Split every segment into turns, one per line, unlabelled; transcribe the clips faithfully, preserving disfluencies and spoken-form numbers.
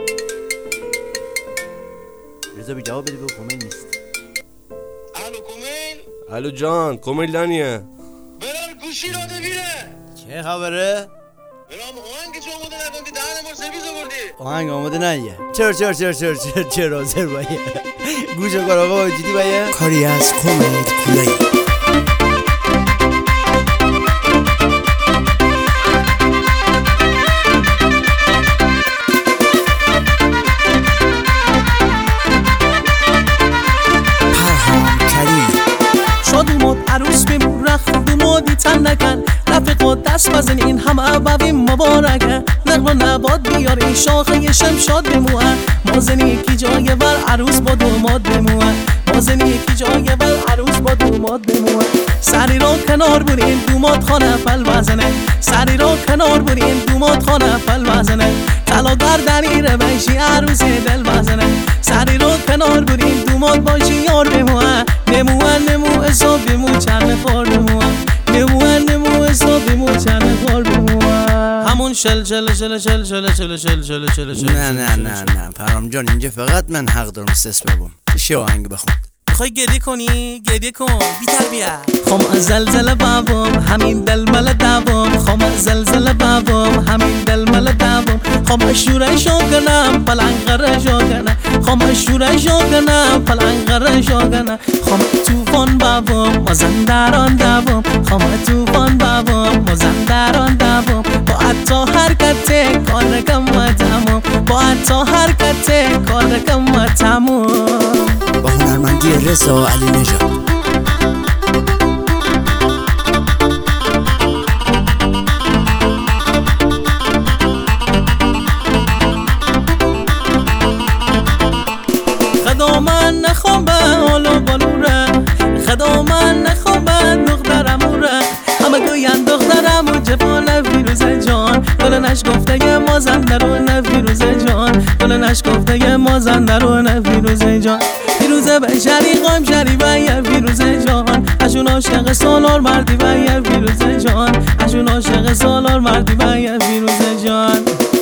رضا بی جواب بده، بگو کمیل نیست.
الو کمیل.
الو جان، کمیل دانیه.
برار گوشی رو بگیره.
چه خبره؟
برام آهنگ چه آماده نکندی، دهن ما سرویس آوردی.
آهنگ آماده نهیه. چرا چرا چرا چرا چرا چرا حاضر بایه گوش کار آقا جدی بایه
کاری از کمیل کولایی.
عروس بمون رخت دومودی تن نکن رفیق دست بزن این هم عبوی مبارکه نقل و نباد بیار این شاخه شمشاد بموه مازن یکی جای بر عروس با دوماد بموه مازن یکی جای بر عروس با دوماد بموه سری رو کنار برین دوماد خانه پل بزنه سری رو کنار برین دوماد خانه پل بزنه طلا گردنی رو بیشی عروس دل بزنه سری رو کنار برین دوماد باشی یار بموه نموه نموه حساب بمو چند خور بموه نموه نموه حساب بمو چند خور بموه همون شل شل شل شل شل شل شل شل شل شل
نه نه نه نه پرام جان، اینجا فقط من حق دارم سس بگم. چه آهنگ بخون؟
میخوای گریه کنی؟ گریه کن بی تربیت. خم از زلزله بابم همین دل مل دوام خم از زلزله بابم همین دل مل دوام خم شوره شوگنم پلنگ قره شوگنه خم شوره شوگنم پلنگ قره شوگنه خم طوفان بابم مازندران دوام خم طوفان بابم مازندران دوام با حتی حرکت کار کم و تمام با حتی حرکت کار کم و تمام
با هنرمندی رضا علی نژاد.
خدا من نخوام به حالو بالوره خدا من نخوام به دخترموره همه گوین دخترمو جوان فیروزه جان گلنش گفته یه مازندرون فیروزه جان گلنش گفته یه مازندرون فیروزه جان فیروزه به شریقام شریبه یه فیروزه جان اشون عاشق سالار مردی به یه فیروزه جان اشون عاشق سالار مردی به یه فیروزه جان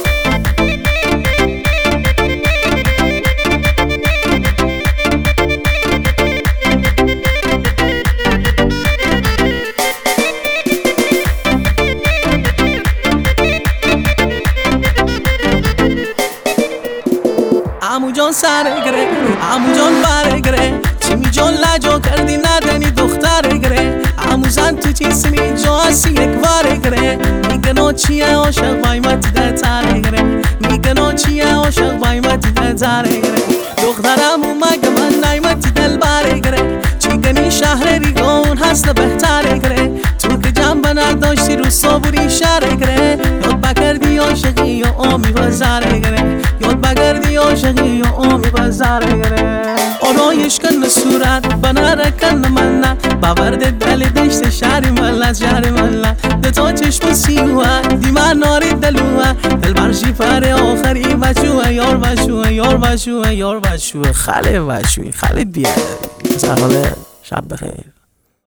عمو جان سر گره عمو جان بر گره چی می جان لجا کردی ندنی دختر گره عمو زن تو چی سمی جا هستی یک بار گره میگنو چیه عاشق بایمت ده تره گره میگنو چیه عاشق بایمت ده تره گره دخترمو مگه من نیمتی دل بره گره چی گنی شهر ریگان هست بهتره گره تو که جنبه نداشتی رو صابوری شهر گره یاد بکردی عاشقی یا آمی بزره گره یاد بگردی عاشقی یا آمی بزره گره آرایش کن صورت بنره کن من نه باورد دل دشت شهر ملت شهر ملت ده تا چشم سیوه دیمه ناری دلوه دل برشی فر آخری بچوه یار بچوه یار بچوه یار بچوه خاله بچوه خاله بیاده سرحاله شب بخیر.